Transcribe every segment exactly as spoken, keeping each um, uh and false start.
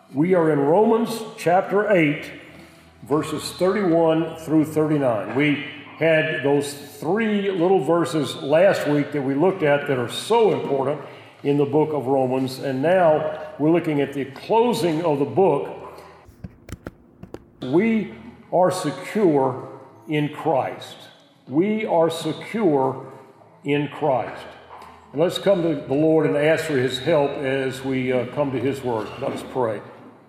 We are in Romans chapter eight, verses thirty-one through thirty-nine. We had those three little verses last week that we looked at that are so important in the book of Romans, and now we're looking at the closing of the book. We are secure in Christ. We are secure in Christ. And let's come to the Lord and ask for His help as we uh, come to His Word. Let us pray.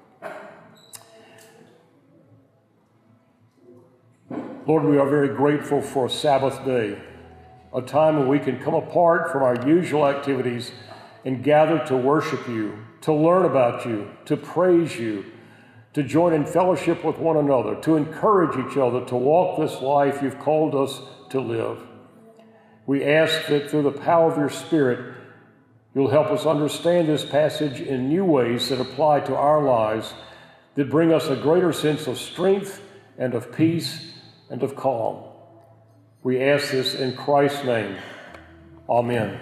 Lord, we are very grateful for a Sabbath day, a time when we can come apart from our usual activities and gather to worship You, to learn about You, to praise You, to join in fellowship with one another, to encourage each other, to walk this life You've called us to live. We ask that through the power of Your Spirit, You'll help us understand this passage in new ways that apply to our lives, that bring us a greater sense of strength and of peace and of calm. We ask this in Christ's name. Amen.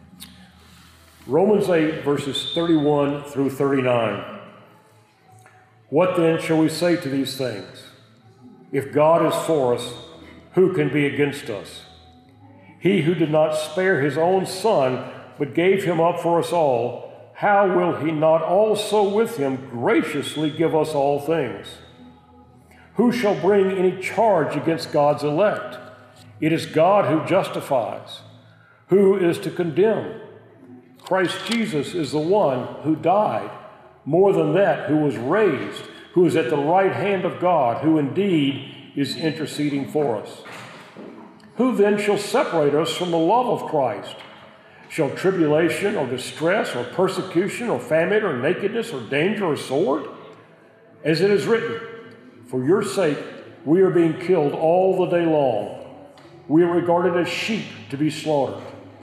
Romans eight, verses thirty-one through thirty-nine. What then shall we say to these things? If God is for us, who can be against us? He who did not spare His own Son, but gave Him up for us all, how will He not also with Him graciously give us all things? Who shall bring any charge against God's elect? It is God who justifies. Who is to condemn? Christ Jesus is the one who died. More than that, who was raised, who is at the right hand of God, who indeed is interceding for us. Who then shall separate us from the love of Christ? Shall tribulation or distress or persecution or famine or nakedness or danger or sword? As it is written, for your sake we are being killed all the day long. We are regarded as sheep to be slaughtered.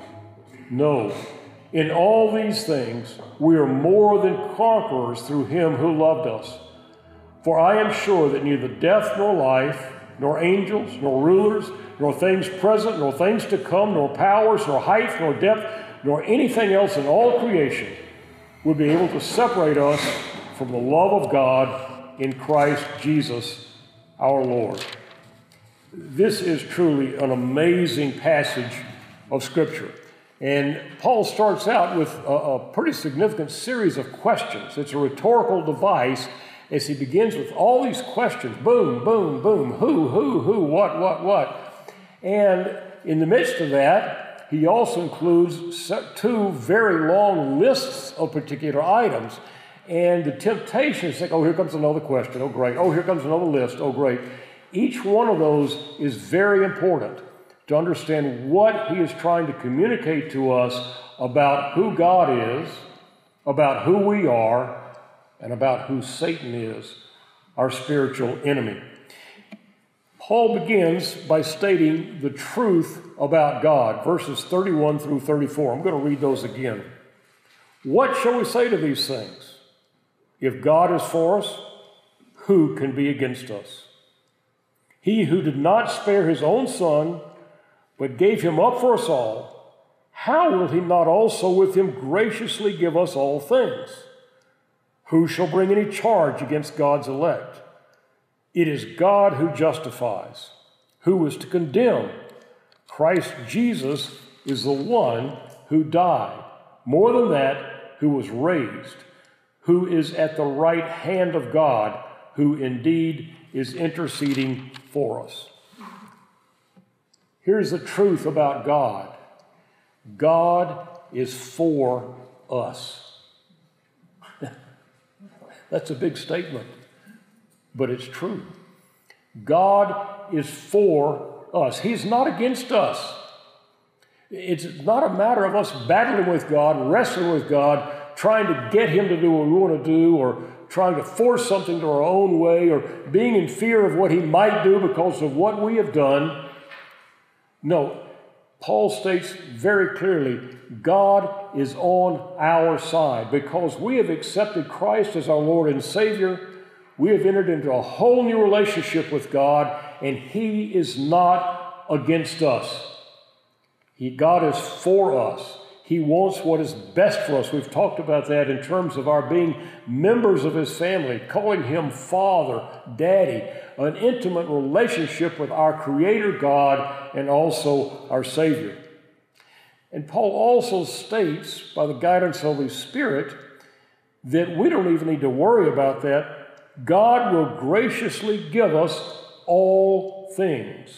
No, in all these things we are more than conquerors through Him who loved us. For I am sure that neither death nor life, nor angels, nor rulers, nor things present, nor things to come, nor powers, nor height, nor depth, nor anything else in all creation will be able to separate us from the love of God in Christ Jesus our Lord. This is truly an amazing passage of Scripture. And Paul starts out with a, a pretty significant series of questions. It's a rhetorical device as he begins with all these questions. Boom, boom, boom. Who, who, who, what, what, what. And in the midst of that, he also includes two very long lists of particular items. And the temptation is to think, oh, here comes another question. Oh, great. Oh, here comes another list. Oh, great. Each one of those is very important to understand what he is trying to communicate to us about who God is, about who we are, and about who Satan is, our spiritual enemy. Paul begins by stating the truth about God, verses thirty-one through thirty-four. I'm going to read those again. What shall we say to these things? If God is for us, who can be against us? He who did not spare His own Son, but gave Him up for us all, how will He not also with Him graciously give us all things? Who shall bring any charge against God's elect? It is God who justifies. Who is to condemn? Christ Jesus is the one who died. More than that, who was raised, who is at the right hand of God, who indeed is interceding for us. Here's the truth about God. God is for us. That's a big statement, but it's true. God is for us. He's not against us. It's not a matter of us battling with God, wrestling with God, trying to get Him to do what we want to do, or trying to force something to our own way, or being in fear of what He might do because of what we have done. No, Paul states very clearly, God is on our side. Because we have accepted Christ as our Lord and Savior, we have entered into a whole new relationship with God, and He is not against us. He, God is for us. He wants what is best for us. We've talked about that in terms of our being members of his family, calling him Father, Daddy, an intimate relationship with our Creator God and also our Savior. And Paul also states, by the guidance of the Holy Spirit, that we don't even need to worry about that. God will graciously give us all things.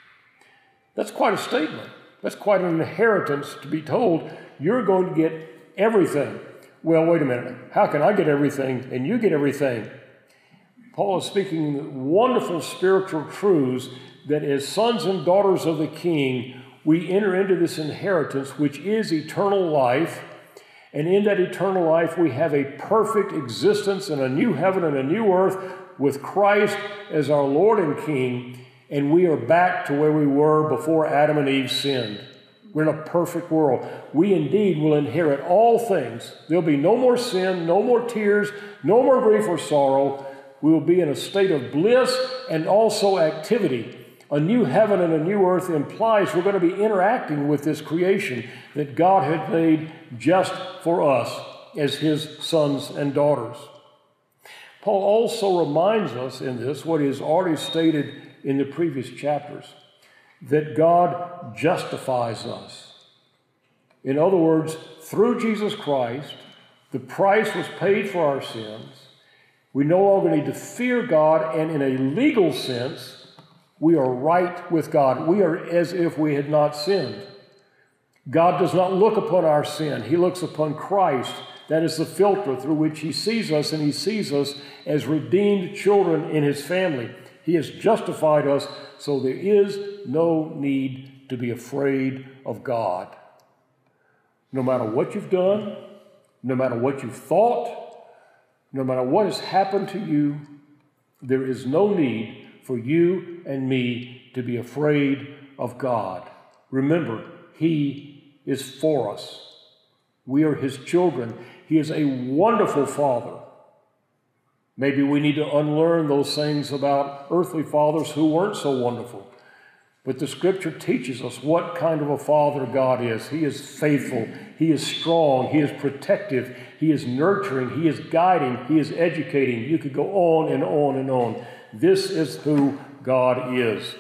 That's quite a statement. That's quite an inheritance to be told, you're going to get everything. Well, wait a minute. How can I get everything and you get everything? Paul is speaking wonderful spiritual truths that as sons and daughters of the King, we enter into this inheritance, which is eternal life. And in that eternal life, we have a perfect existence in a new heaven and a new earth with Christ as our Lord and King. And we are back to where we were before Adam and Eve sinned. We're in a perfect world. We indeed will inherit all things. There'll be no more sin, no more tears, no more grief or sorrow. We will be in a state of bliss and also activity. A new heaven and a new earth implies we're going to be interacting with this creation that God had made just for us as his sons and daughters. Paul also reminds us in this what he has already stated in the previous chapters, that God justifies us. In other words, through Jesus Christ, the price was paid for our sins. We no longer need to fear God, and in a legal sense, we are right with God. We are as if we had not sinned. God does not look upon our sin. He looks upon Christ. That is the filter through which he sees us, and he sees us as redeemed children in his family. He has justified us, so there is no need to be afraid of God. No matter what you've done, no matter what you've thought, no matter what has happened to you, there is no need for you and me to be afraid of God. Remember, he is for us. We are his children. He is a wonderful Father. Maybe we need to unlearn those things about earthly fathers who weren't so wonderful. But the Scripture teaches us what kind of a Father God is. He is faithful. He is strong. He is protective. He is nurturing. He is guiding. He is educating. You could go on and on and on. This is who God is.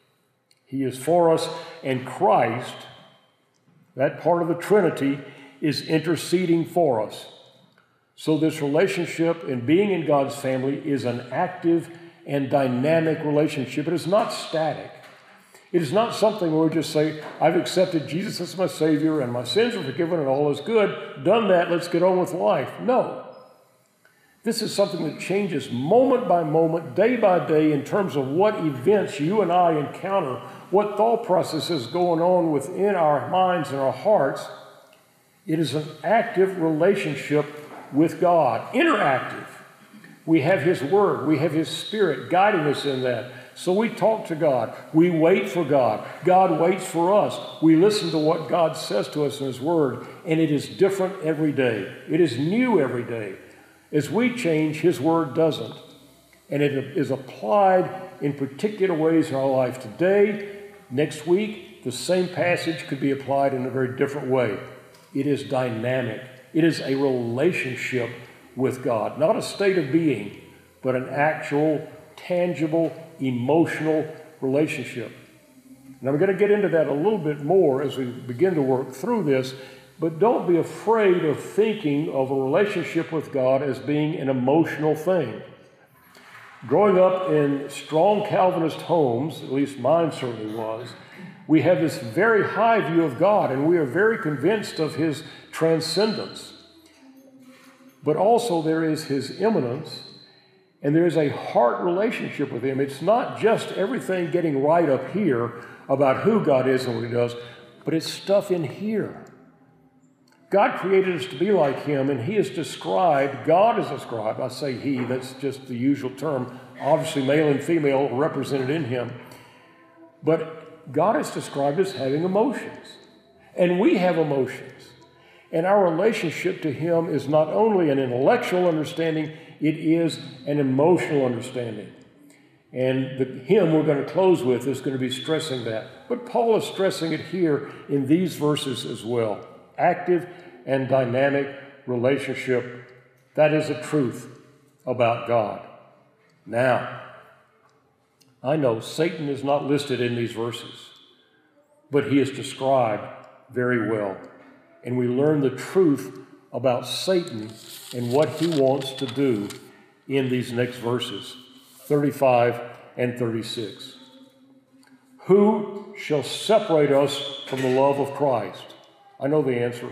He is for us, and Christ, that part of the Trinity, is interceding for us. So this relationship and being in God's family is an active and dynamic relationship. It is not static. It is not something where we just say, I've accepted Jesus as my Savior and my sins are forgiven and all is good. Done that, let's get on with life. No. This is something that changes moment by moment, day by day, in terms of what events you and I encounter, what thought processes going on within our minds and our hearts. It is an active relationship with God, interactive. We have his word, we have his Spirit guiding us in that. So we talk to God, we wait for God, God waits for us. We listen to what God says to us in his word, and it is different every day. It is new every day. As we change, his word doesn't. And it is applied in particular ways in our life today. Next week, the same passage could be applied in a very different way. It is dynamic. It is a relationship with God, not a state of being, but an actual, tangible, emotional relationship. And I'm going to get into that a little bit more as we begin to work through this, but don't be afraid of thinking of a relationship with God as being an emotional thing. Growing up in strong Calvinist homes, at least mine certainly was, we have this very high view of God, and we are very convinced of his transcendence. But also there is his immanence, and there is a heart relationship with him. It's not just everything getting right up here about who God is and what he does, but it's stuff in here. God created us to be like him, and he is described, God is described, I say he, that's just the usual term, obviously male and female represented in him, but God is described as having emotions, and we have emotions. And our relationship to him is not only an intellectual understanding, it is an emotional understanding. And the hymn we're going to close with is going to be stressing that. But Paul is stressing it here in these verses as well. active and dynamic relationship. That is the truth about God. Now, I know Satan is not listed in these verses, but he is described very well. And we learn the truth about Satan and what he wants to do in these next verses, thirty-five and thirty-six. Who shall separate us from the love of Christ? I know the answer.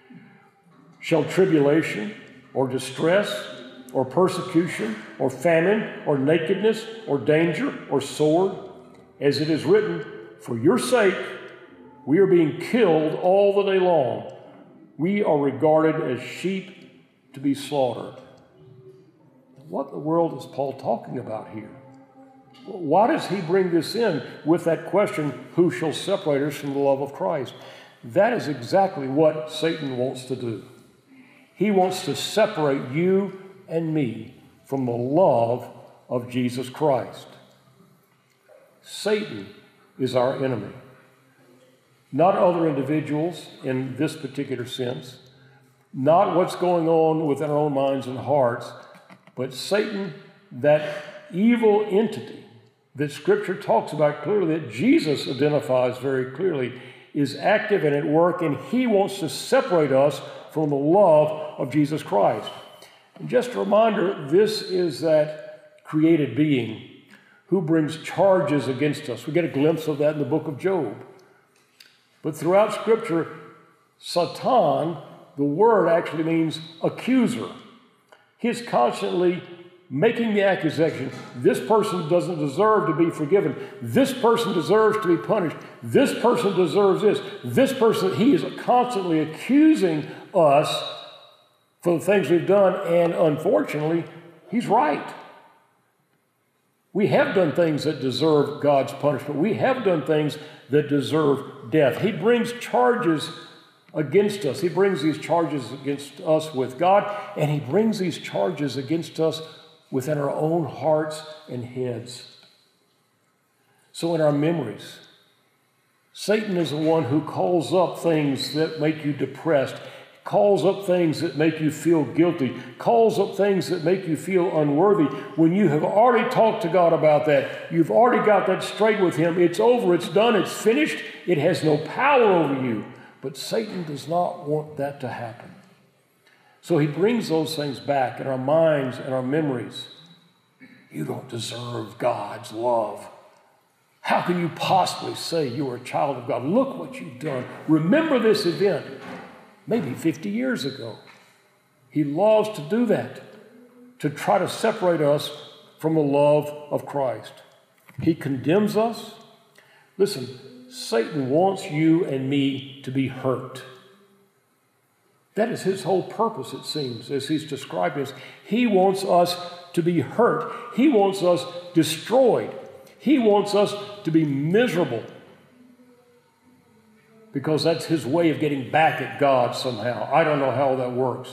Shall tribulation or distress or persecution or famine or nakedness or danger or sword? As it is written, for your sake we are being killed all the day long. We are regarded as sheep to be slaughtered. What in the world is Paul talking about here? Why does he bring this in with that question, who shall separate us from the love of Christ? That is exactly what Satan wants to do. He wants to separate you and me from the love of Jesus Christ. Satan is our enemy. Not other individuals in this particular sense, not what's going on within our own minds and hearts, but Satan, that evil entity that Scripture talks about clearly, that Jesus identifies very clearly, is active and at work, and he wants to separate us from the love of Jesus Christ. And just a reminder, this is that created being who brings charges against us. We get a glimpse of that in the book of Job. But throughout Scripture, Satan, the word actually means accuser. He is constantly making the accusation, this person doesn't deserve to be forgiven. This person deserves to be punished. This person deserves this. This person, he is constantly accusing us for the things we've done, and unfortunately, he's right. We have done things that deserve God's punishment. We have done things that deserve death. He brings charges against us. He brings these charges against us with God, and he brings these charges against us within our own hearts and heads. So in our memories, Satan is the one who calls up things that make you depressed, calls up things that make you feel guilty, calls up things that make you feel unworthy. When you have already talked to God about that, you've already got that straight with him, it's over, it's done, it's finished, it has no power over you. But Satan does not want that to happen. So he brings those things back in our minds and our memories. You don't deserve God's love. How can you possibly say you are a child of God? Look what you've done. Remember this event, maybe fifty years ago. He loves to do that, to try to separate us from the love of Christ. He condemns us. Listen, Satan wants you and me to be hurt. That is his whole purpose, it seems, as he's described us. He wants us to be hurt. He wants us destroyed. He wants us to be miserable, because that's his way of getting back at God somehow. I don't know how that works.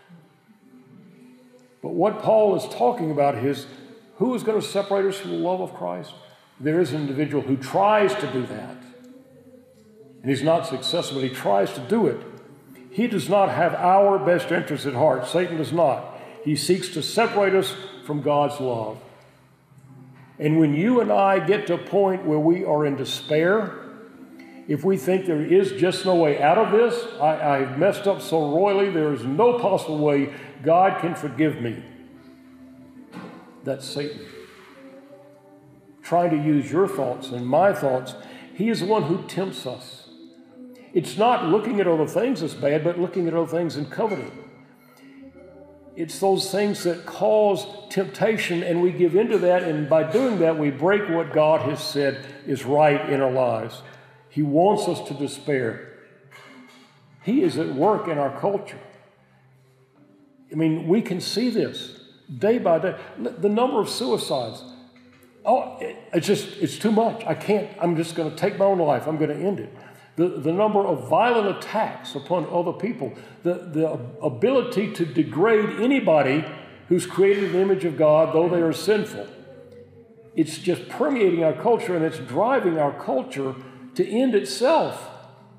But what Paul is talking about is, who is going to separate us from the love of Christ? There is an individual who tries to do that. And he's not successful, but he tries to do it. He does not have our best interests at heart. Satan does not. He seeks to separate us from God's love. And when you and I get to a point where we are in despair, if we think there is just no way out of this, I, I've messed up so royally, there is no possible way God can forgive me. That's Satan. Trying to use your thoughts and my thoughts. He is the one who tempts us. It's not looking at other things that's bad, but looking at other things and coveting. It's those things that cause temptation, and we give into that, and by doing that, we break what God has said is right in our lives. He wants us to despair. He is at work in our culture. I mean, we can see this day by day. The number of suicides. Oh, it's just, it's too much. I can't, I'm just going to take my own life. I'm going to end it. The, the number of violent attacks upon other people, the, the ability to degrade anybody who's created in the image of God, though they are sinful. It's just permeating our culture, and it's driving our culture to end itself.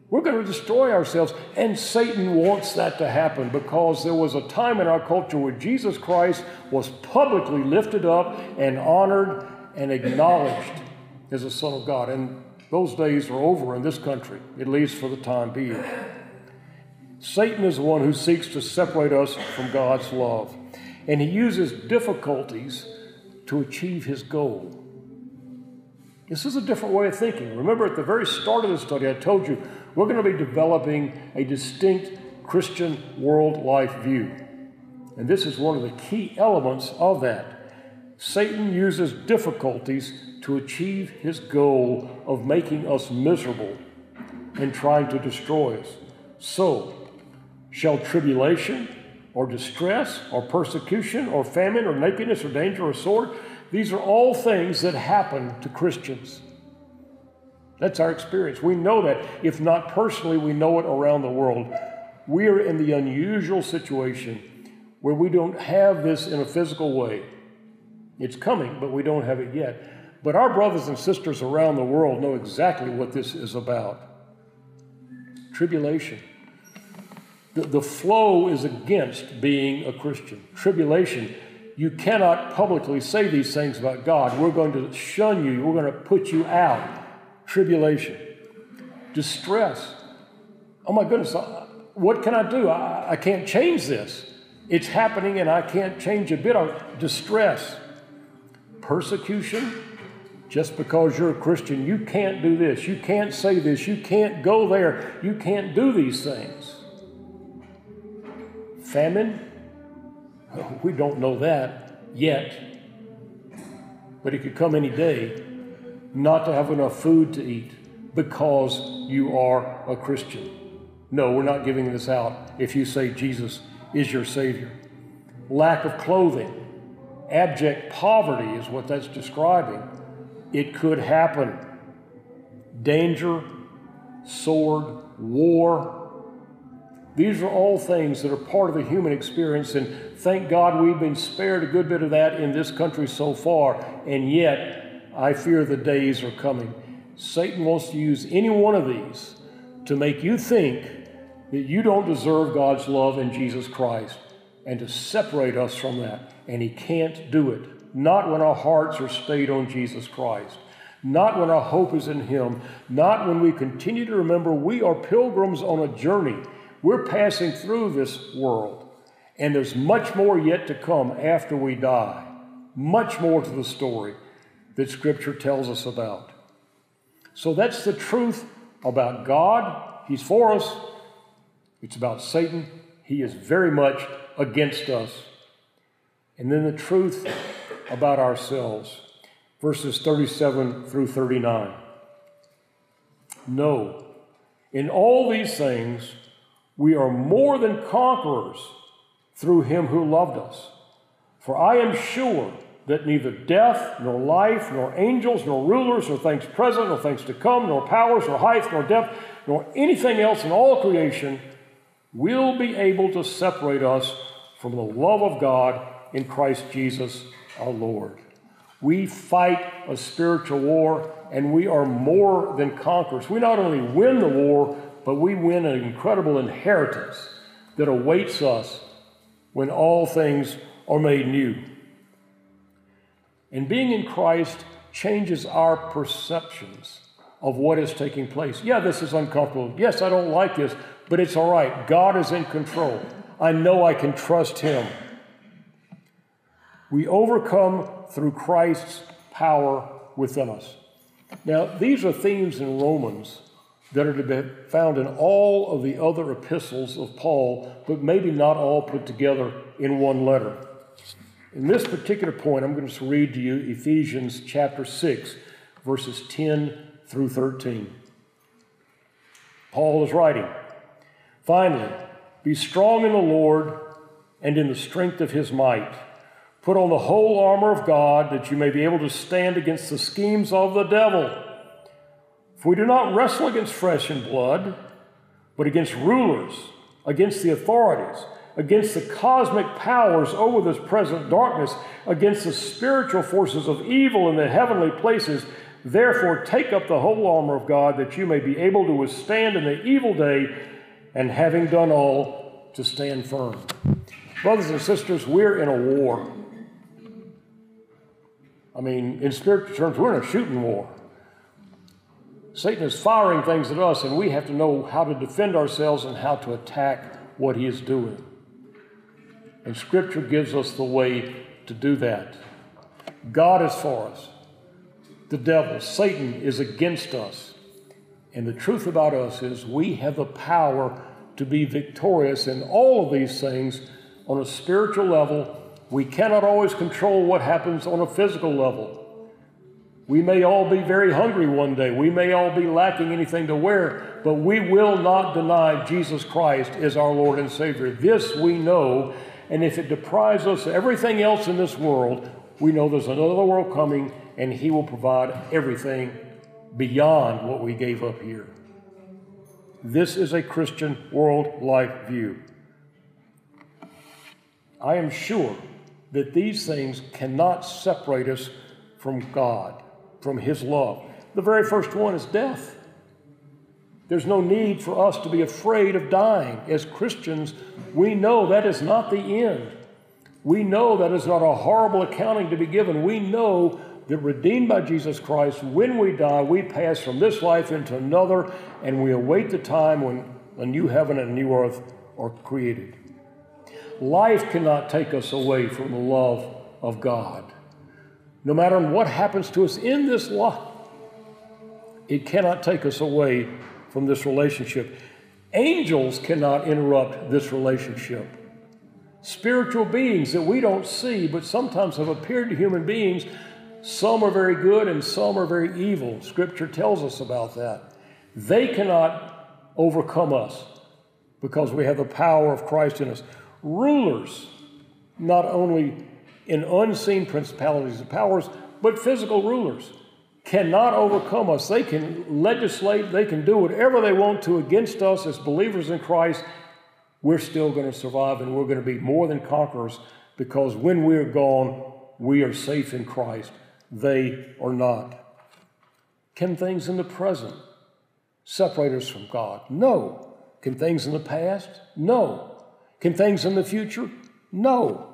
We're going to destroy ourselves. And Satan wants that to happen because there was a time in our culture where Jesus Christ was publicly lifted up and honored and acknowledged as the Son of God. And those days are over in this country, at least for the time being. Satan is the one who seeks to separate us from God's love. And he uses difficulties to achieve his goal. This is a different way of thinking. Remember, at the very start of the study, I told you we're going to be developing a distinct Christian world life view. And this is one of the key elements of that. Satan uses difficulties to achieve his goal of making us miserable and trying to destroy us. So, shall tribulation or distress or persecution or famine or nakedness or danger or sword, these are all things that happen to Christians. That's our experience. We know that. If not personally, we know it around the world. We are in the unusual situation where we don't have this in a physical way. It's coming, but we don't have it yet. But our brothers and sisters around the world know exactly what this is about. Tribulation. The, the flow is against being a Christian. Tribulation. You cannot publicly say these things about God. We're going to shun you. We're going to put you out. Tribulation. Distress. Oh my goodness, what can I do? I, I can't change this. It's happening and I can't change a bit of it. Distress. Persecution. Just because you're a Christian, you can't do this. You can't say this. You can't go there. You can't do these things. Famine. We don't know that yet, but it could come any day. Not to have enough food to eat because you are a Christian. No, we're not giving this out if you say Jesus is your Savior. Lack of clothing, abject poverty is what that's describing. It could happen. Danger, sword, war. These are all things that are part of the human experience, and thank God we've been spared a good bit of that in this country so far, and yet I fear the days are coming. Satan wants to use any one of these to make you think that you don't deserve God's love in Jesus Christ and to separate us from that, and he can't do it. Not when our hearts are stayed on Jesus Christ. Not when our hope is in him. Not when we continue to remember we are pilgrims on a journey. We're passing through this world, and there's much more yet to come after we die. Much more to the story that Scripture tells us about. So that's the truth about God. He's for us. It's about Satan. He is very much against us. And then the truth about ourselves, verses thirty-seven through thirty-nine. No, in all these things, we are more than conquerors through him who loved us. For I am sure that neither death, nor life, nor angels, nor rulers, nor things present, nor things to come, nor powers, nor height, nor depth, nor anything else in all creation will be able to separate us from the love of God in Christ Jesus our Lord. We fight a spiritual war, and we are more than conquerors. We not only win the war, but we win an incredible inheritance that awaits us when all things are made new. And being in Christ changes our perceptions of what is taking place. Yeah, this is uncomfortable. Yes, I don't like this, but it's all right. God is in control. I know I can trust him. We overcome through Christ's power within us. Now, these are themes in Romans that are to be found in all of the other epistles of Paul, but maybe not all put together in one letter. In this particular point, I'm going to read to you Ephesians chapter six, verses ten through thirteen. Paul is writing, "Finally, be strong in the Lord and in the strength of his might. Put on the whole armor of God that you may be able to stand against the schemes of the devil. For we do not wrestle against flesh and blood, but against rulers, against the authorities, against the cosmic powers over this present darkness, against the spiritual forces of evil in the heavenly places. Therefore, take up the whole armor of God, that you may be able to withstand in the evil day, and having done all, to stand firm. Brothers and sisters, we're in a war. I mean, in spiritual terms, we're in a shooting war. Satan is firing things at us, and we have to know how to defend ourselves and how to attack what he is doing. And Scripture gives us the way to do that. God is for us. The devil, Satan, is against us. And the truth about us is we have the power to be victorious in all of these things on a spiritual level. We cannot always control what happens on a physical level. We may all be very hungry one day. We may all be lacking anything to wear, but we will not deny Jesus Christ as our Lord and Savior. This we know, and if it deprives us of everything else in this world, we know there's another world coming, and he will provide everything beyond what we gave up here. This is a Christian world life view. I am sure that these things cannot separate us from God, from his love. The very first one is death. There's no need for us to be afraid of dying. As Christians, we know that is not the end. We know that is not a horrible accounting to be given. We know that redeemed by Jesus Christ, when we die, we pass from this life into another, and we await the time when a new heaven and a new earth are created. Life cannot take us away from the love of God. No matter what happens to us in this life, it cannot take us away from this relationship. Angels cannot interrupt this relationship. Spiritual beings that we don't see, but sometimes have appeared to human beings, some are very good and some are very evil. Scripture tells us about that. They cannot overcome us because we have the power of Christ in us. Rulers, not only in unseen principalities and powers, but physical rulers, cannot overcome us. They can legislate, they can do whatever they want to against us as believers in Christ. We're still going to survive, and we're going to be more than conquerors, because when we're gone, we are safe in Christ. They are not. Can things in the present separate us from God? No. Can things in the past? No. Can things in the future? No.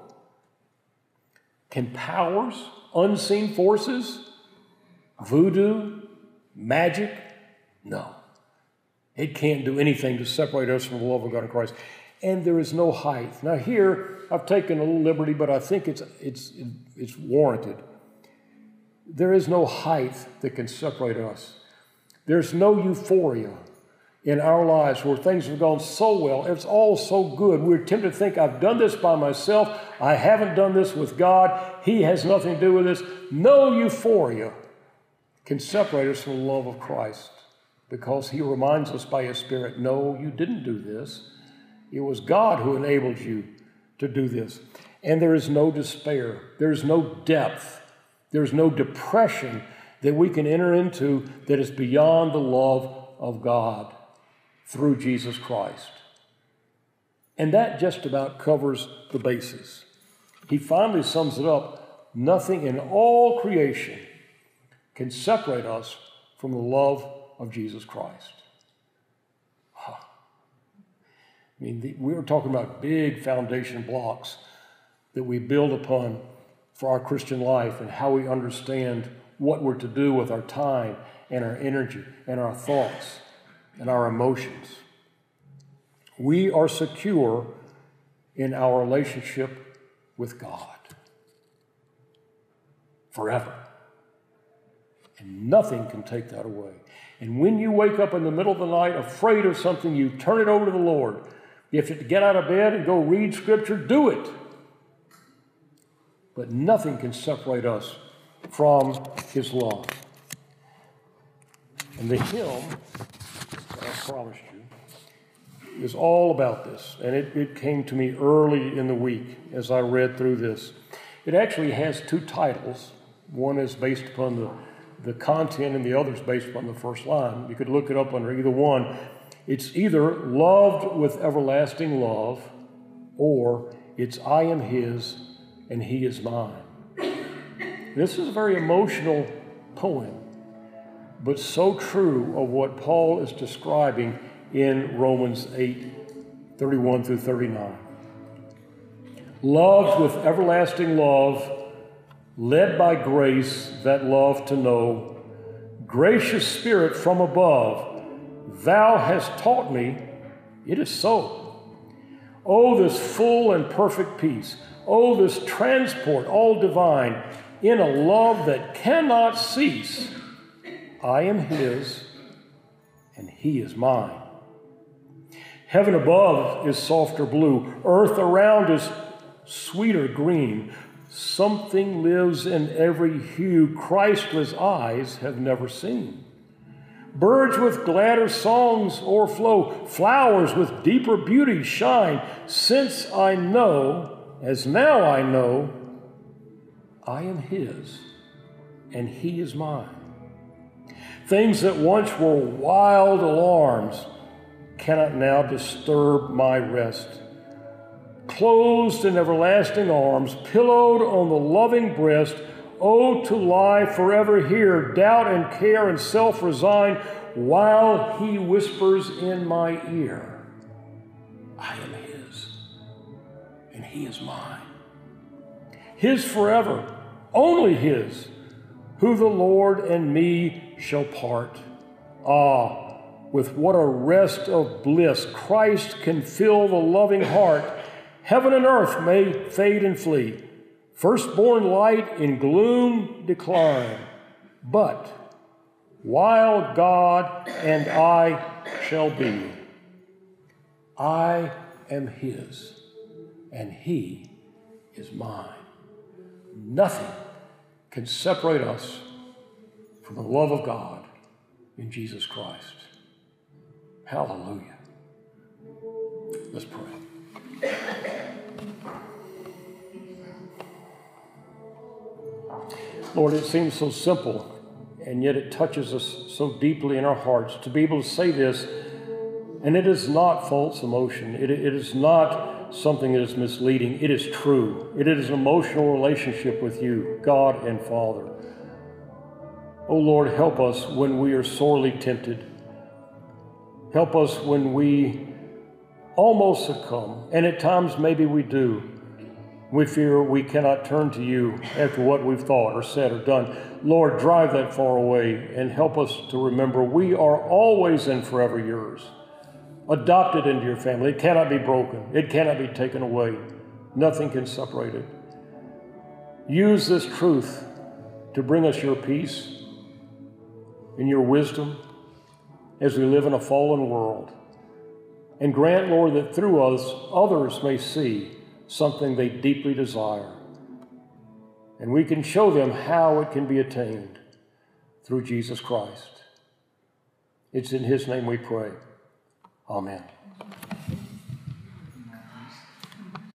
Can powers, unseen forces, voodoo, magic? No. It can't do anything to separate us from the love of God in Christ. And there is no height. Now here, I've taken a little liberty, but I think it's, it's, it's warranted. There is no height that can separate us. There's no euphoria in our lives where things have gone so well. It's all so good. We're tempted to think, I've done this by myself. I haven't done this with God. He has nothing to do with this. No euphoria can separate us from the love of Christ, because he reminds us by his Spirit, no, you didn't do this. It was God who enabled you to do this. And there is no despair. There's no depth. There's no depression that we can enter into that is beyond the love of God through Jesus Christ. And that just about covers the bases. He finally sums it up. Nothing in all creation can separate us from the love of Jesus Christ. Huh. I mean, the, we were talking about big foundation blocks that we build upon for our Christian life, and how we understand what we're to do with our time and our energy and our thoughts and our emotions. We are secure in our relationship with God forever. And nothing can take that away. And when you wake up in the middle of the night afraid of something, you turn it over to the Lord. If you have to get out of bed and go read Scripture, do it. But nothing can separate us from his love. And the hymn that I promised you is all about this. And it, it came to me early in the week as I read through this. It actually has two titles. One is based upon the, the content, and the other is based upon the first line. You could look it up under either one. It's either Loved with Everlasting Love, or it's I Am His and He is Mine. This is a very emotional poem. but so true of what Paul is describing in Romans eight, thirty-one through thirty-nine. Loved with everlasting love, led by grace that love to know, gracious Spirit from above, thou hast taught me, it is so. Oh, this full and perfect peace. Oh, this transport all divine in a love that cannot cease. I am his, and he is mine. Heaven above is softer blue. Earth around is sweeter green. Something lives in every hue Christless eyes have never seen. Birds with gladder songs o'erflow. Flowers with deeper beauty shine. Since I know, as now I know, I am his, and he is mine. Things that once were wild alarms cannot now disturb my rest. Closed in everlasting arms, pillowed on the loving breast, oh, to lie forever here, doubt and care and self-resign, while he whispers in my ear, I am his, and he is mine. His forever, only his, who the Lord and me shall part. Ah, with what a rest of bliss Christ can fill the loving heart. Heaven and earth may fade and flee, firstborn light in gloom decline, but while God and I shall be, I am his, and he is mine. Nothing can separate us from the love of God in Jesus Christ. Hallelujah. Let's pray. Lord, it seems so simple, and yet it touches us so deeply in our hearts to be able to say this, and it is not false emotion. It, it is not something that is misleading. It is true. It is an emotional relationship with you, God and Father. Oh Lord, help us when we are sorely tempted. Help us when we almost succumb, and at times maybe we do. We fear we cannot turn to you after what we've thought or said or done. Lord, drive that far away and help us to remember we are always and forever yours, adopted into your family. It cannot be broken. It cannot be taken away. Nothing can separate it. Use this truth to bring us your peace and your wisdom as we live in a fallen world. And grant, Lord, that through us others may see something they deeply desire. And we can show them how it can be attained through Jesus Christ. It's in his name we pray. Amen.